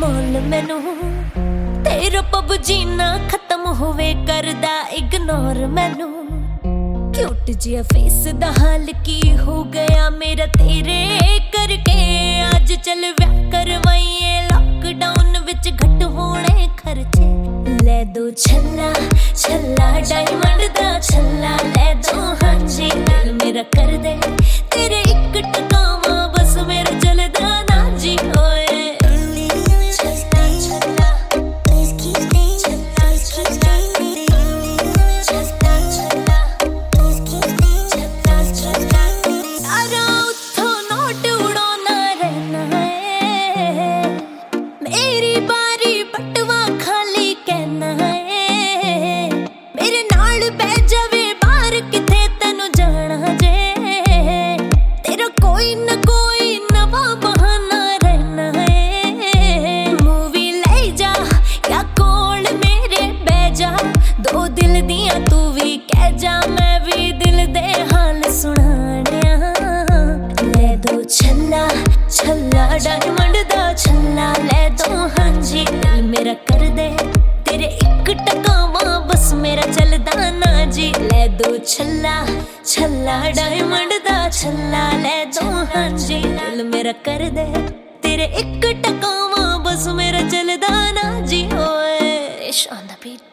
मोल मैनू तेरा पब जीना खत्म होवे करदा इग्नोर मैनू क्यूट जिहा फेस दा हाल की हो गया मेरा तेरे करके अज चल व्याह करवाइए लॉकडाउन विच घट होने खर्चे ले दो छल्ला छल्ला डायमंड दा छल्ला ले दो हाँ जी दिल मेरा कर दे तेरे एक टकावा बस मेरा चलदा ना जी होए दो दिल दिया तू भी कह जा मैं भी दिल दे हाल सुनाणिया ले दो छल्ला छल्ला डायमंड दा छल्ला ले दो हाँ जी दिल मेरा कर दे तेरे एक टकावा बस मेरा चलदा ना जी ले दो छल्ला छल्ला डायमंड दा छल्ला ले दो हाँ जी दिल मेरा कर दे तेरे एक टकावा बस मेरा चलदा ना जी ओए इश ऑन द बीट